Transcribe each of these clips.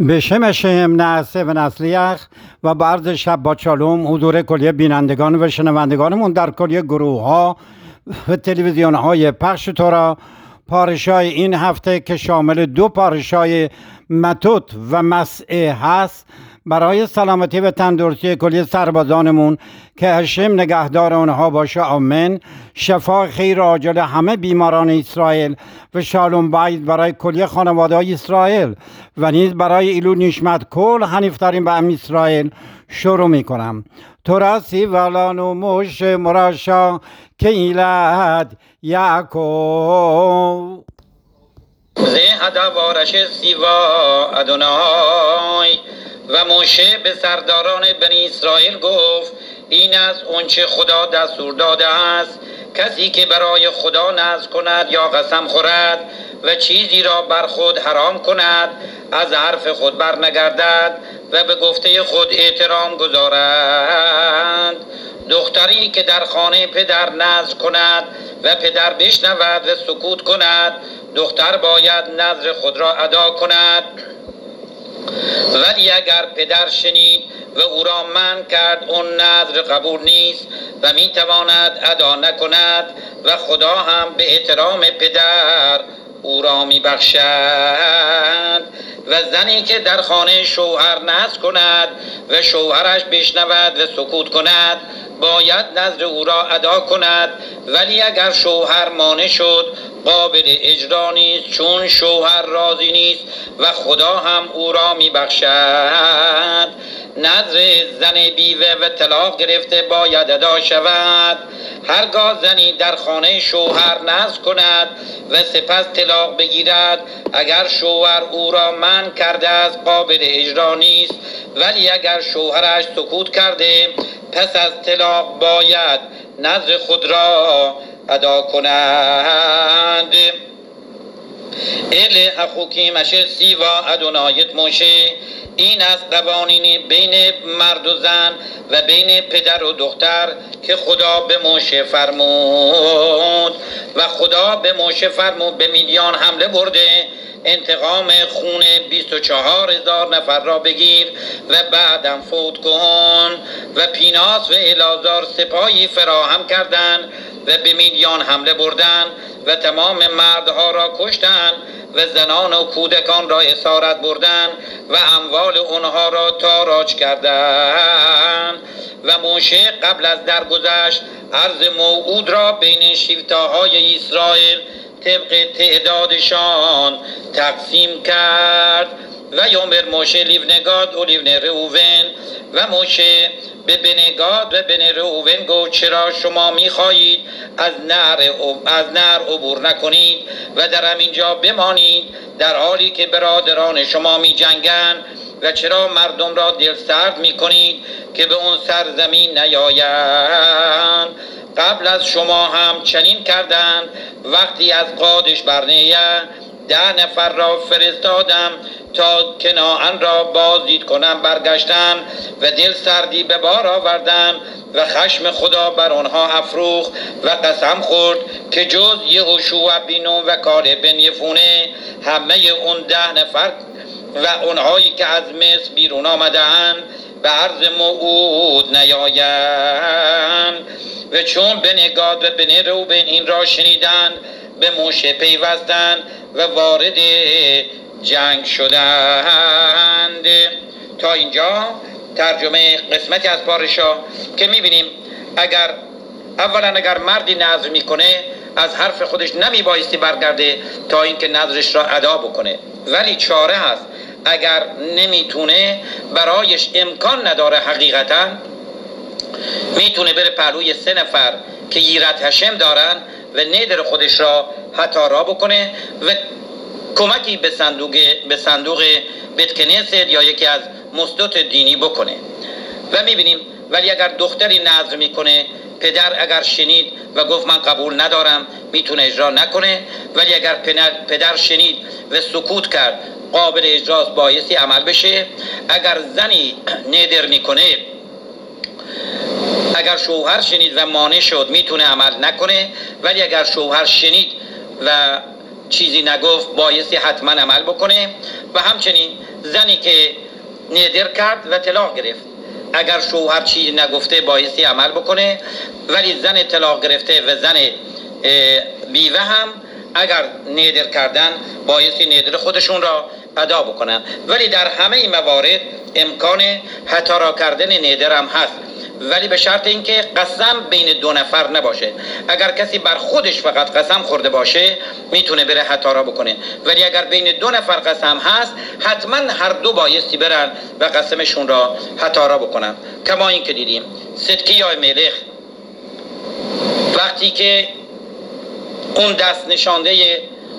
بشم نعسه و نسلیخ و بعرض شب با چالوم حضور کلیه بینندگان و شنوندگانمون در کلیه گروه ها و تلویزیون های پخش تورا. پارشای این هفته که شامل دو پارشای متوت و مسعه هست برای سلامتی و تندرستی کلیه سربازانمون که هشم نگهدار آنها باشه. آمین. شفا خیر عاجل همه بیماران اسرائیل و شالوم باید برای کلیه خانواده های اسرائیل و نیز برای ایلو نشمت کل حنیفترین به ام اسرائیل شروع می کنم. تراسی ولانو موش مراشا که ایلد یعقوب زه ادوارش سیوا ادونای و موشه به سرداران بنی اسرائیل گفت این از اونچه خدا دستور داده است، کسی که برای خدا نذر کند یا قسم خورد و چیزی را بر خود حرام کند از حرف خود برنگردد و به گفته خود احترام گذارد. دختری که در خانه پدر نذر کند و پدر بشنود و سکوت کند، دختر باید نذر خود را ادا کند. ولی اگر پدر شنید و او را منع کرد، اون نذر قبول نیست و میتواند ادا نکند و خدا هم به احترام پدر او را میبخشد. و زنی که در خانه شوهر نذر کند و شوهرش بشنود و سکوت کند، باید نذر او را ادا کند. ولی اگر شوهر مانع شد، قابل اجرا نیست، چون شوهر راضی نیست و خدا هم او را میبخشد. نذر زن بیوه و طلاق گرفته باید ادا شود. هرگاه زنی در خانه شوهر نذر کند و سپس طلاق بگیرد، اگر شوهر او را منع کرده است قابل اجرا نیست. ولی اگر شوهرش سکوت کرده، پس از طلاق باید نذر خود را ادا کنند. اله اخوکیمش سیوا ادونایت موشه، این از قوانین بین مرد و زن و بین پدر و دختر که خدا به موشه فرمود. و خدا به موشه فرمود به میدیان حمله برده، انتقام خون 24,000 نفر را بگیر و بعدم فوت کن. و پیناس و الازار سپاهی فراهم کردند و به میدیان حمله بردند و تمام مردها را کشتند و زنان و کودکان را اسارت بردند و اموال آنها را تاراج کردند. و موشه قبل از درگذشت عرض موعود را بین شیفته‌های اسرائیل طبق تعدادشان تقسیم کرد. و یومر موشه لیونگاد و لیون رئوون، و موشه به بنگاد و بن رئوون گفت چرا شما میخواهید از نهر عبور نکنید و در همینجا بمانید در حالی که برادران شما می جنگند؟ و چرا مردم را دل سرد می کنید که به اون سرزمین نیایند؟ قبل از شما هم چنین کردند. وقتی از قادش برنیه 10 نفر را فرستادم تا کناعن را بازدید کنم، برگشتن و دل سردی به بار آوردن و خشم خدا بر آنها افروخت و قسم خورد که جز یهوشوع بن نون و کالب بن یفونه همه اون 10 نفر و اونهایی که از مصر بیرون آمدند به عرض موعود نیایند. و چون بنگاد و بن رئوبن این را شنیدند، به موشه پیوستند و وارد جنگ شدند. تا اینجا ترجمه قسمتی از پارشا که میبینیم اگر مردی نذر میکنه از حرف خودش نمیبایستی برگرده تا اینکه نذرش را ادا بکنه. ولی چاره هست، اگر نمیتونه، برایش امکان نداره، حقیقتا میتونه بره پهلوی 3 نفر که ییرت هشم دارن و ندر خودش را حتارا بکنه و کمکی به صندوق بیت کنیست یا یکی از مصدوت دینی بکنه. و میبینیم ولی اگر دختری نذر میکنه، پدر اگر شنید و گفت من قبول ندارم، میتونه اجرا نکنه. ولی اگر پدر شنید و سکوت کرد، قابل اجراست، بایستی عمل بشه. اگر زنی ندر میکنه، اگر شوهر شنید و مانع شد، میتونه عمل نکنه. ولی اگر شوهر شنید و چیزی نگفت بایستی حتما عمل بکنه. و همچنین زنی که نادر کرد و طلاق گرفت، اگر شوهر چیزی نگفته بایستی عمل بکنه، ولی زن طلاق گرفته و زن بیوه هم اگر نادر کردن بایستی نادر خودشون را ادا بکنن. ولی در همه این موارد امکان هتارا کردن نادر هم هست، ولی به شرط اینکه قسم بین دو نفر نباشه. اگر کسی بر خودش فقط قسم خورده باشه میتونه بره هتارا بکنه، ولی اگر بین دو نفر قسم هست حتما هر دو بایستی برن و قسمشون را هتارا بکنن. کما این که دیدیم صدقی ملخ وقتی که اون دست نشانده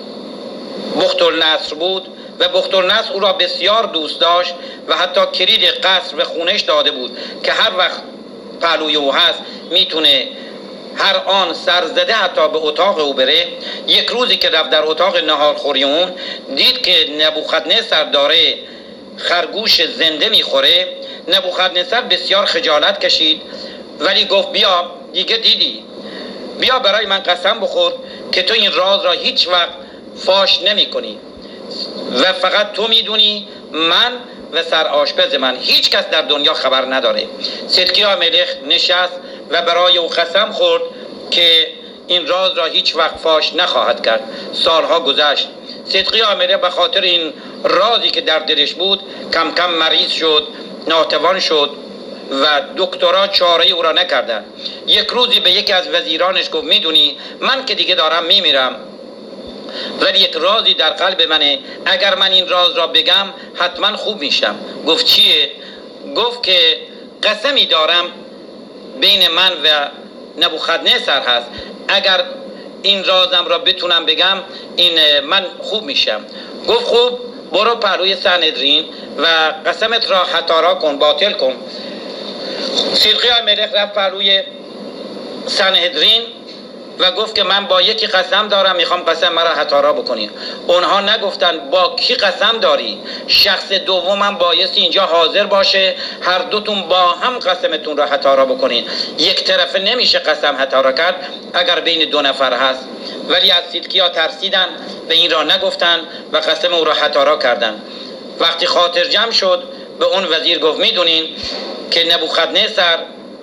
بختالنصر بود و بختالنصر او را بسیار دوست داشت و حتی کلید قصر به خونش داده بود که هر وقت پهلوی او هست میتونه هر آن سرزده حتی به اتاق او بره. یک روزی که رفت در اتاق نهارخوری اون دید که نبوخدنصر داره خرگوش زنده میخوره. نبوخدنصر بسیار خجالت کشید ولی گفت بیا دیگه دیدی، بیا برای من قسم بخور که تو این راز را هیچ وقت فاش نمی کنی و فقط تو میدونی، من و سرآشپز من، هیچ کس در دنیا خبر نداره. صدقیا ملخ نشست و برای او قسم خورد که این راز را هیچ وقت فاش نخواهد کرد. سالها گذشت. صدقیا ملخ به خاطر این رازی که در دلش بود کم کم مریض شد، ناتوان شد و دکترها چاره او را نکردن. یک روزی به یکی از وزیرانش گفت میدونی من که دیگه دارم میمیرم ولی یک رازی در قلب منه، اگر من این راز را بگم حتما خوب میشم. گفت چیه؟ گفت که قسمی دارم بین من و نبوخدنصر هست، اگر این رازم را بتونم بگم من خوب میشم. گفت خوب برو پهلوی سنهدرین و قسمت را هتارا کن، باطل کن. صدقیا ملخ رفت پهلوی سنهدرین و گفت که من با یکی قسم دارم، میخوام قسم مرا هتارا بکنی. اونها نگفتن با کی قسم داری، شخص دومم بایستی اینجا حاضر باشه، هر دوتون با هم قسمتون را هتارا بکنین. یک طرفه نمیشه قسم هتارا کرد اگر بین دو نفر هست. ولی از صدقیا ترسیدن و این را نگفتن و قسم او را هتارا کردن. وقتی خاطر جمع شد به اون وزیر گفت میدونین که نبوخدنصر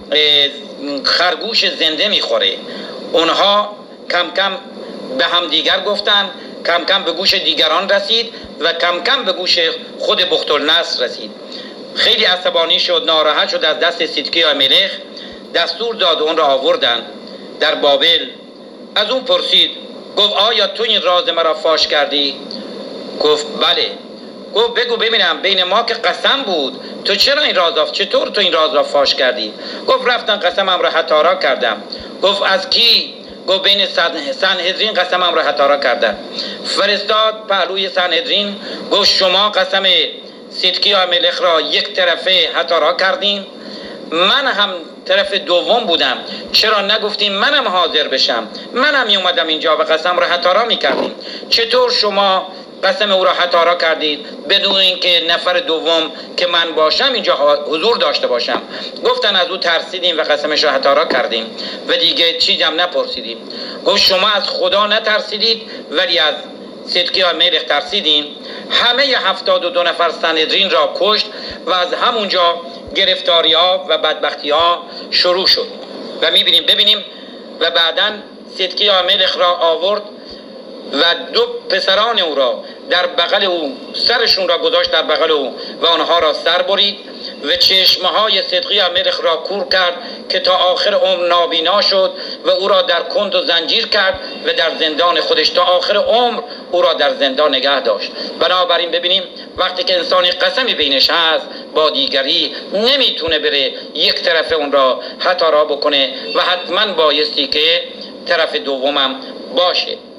خرگوش زنده میخوره. اونها کم کم به هم دیگر گفتن، کم کم به گوش دیگران رسید و کم کم به گوش خود بختالنصر رسید. خیلی عصبانی شد، ناراحت شد از دست صدقیا ملخ، دستور داد اون را آوردن در بابل. از اون پرسید گفت آیا تو این راز مرا فاش کردی؟ گفت بله. گفت بگو ببینم بین ما که قسم بود، تو چرا این راز چطور تو این راز را فاش کردی؟ گفت رفتن قسمم را هتارا کردم. گفت از کی؟ گفت بین سنهدرین قسمم را هتارا کردم. فرستاد پهلوی سنهدرین، گفت شما قسم صدقیا ملخ را یک طرفه هتارا کردین، من هم طرف دوم بودم، چرا نگفتیم منم حاضر بشم، منم می اومدم اینجا و قسم را هتارا میکردیم؟ چطور شما قسم او را هتارا کردید بدون اینکه نفر دوم که من باشم اینجا حضور داشته باشم؟ گفتن از او ترسیدیم و قسمش را هتارا کردیم و دیگه چیزی هم نپرسیدیم. گفت شما از خدا نترسیدید ولی از صدقیا ملخ ترسیدین. همه 72 نفر سنهدرین را کشت و از همونجا گرفتاری ها و بدبختی ها شروع شد. و ببینیم و بعداً صدقیا ملخ را آورد و دو پسران او را در بغل او، سرشون را گذاشت در بغل او و آنها را سر برید و چشمه های صدقیا ملخ را کور کرد که تا آخر عمر نابینا شد و او را در کند و زنجیر کرد و در زندان خودش تا آخر عمر او را در زندان نگه داشت. بنابراین ببینیم وقتی که انسانی قسمی بینش هست با دیگری نمیتونه بره یک طرف اون را هتارا بکنه و حتما بایستی که طرف دومم باشه.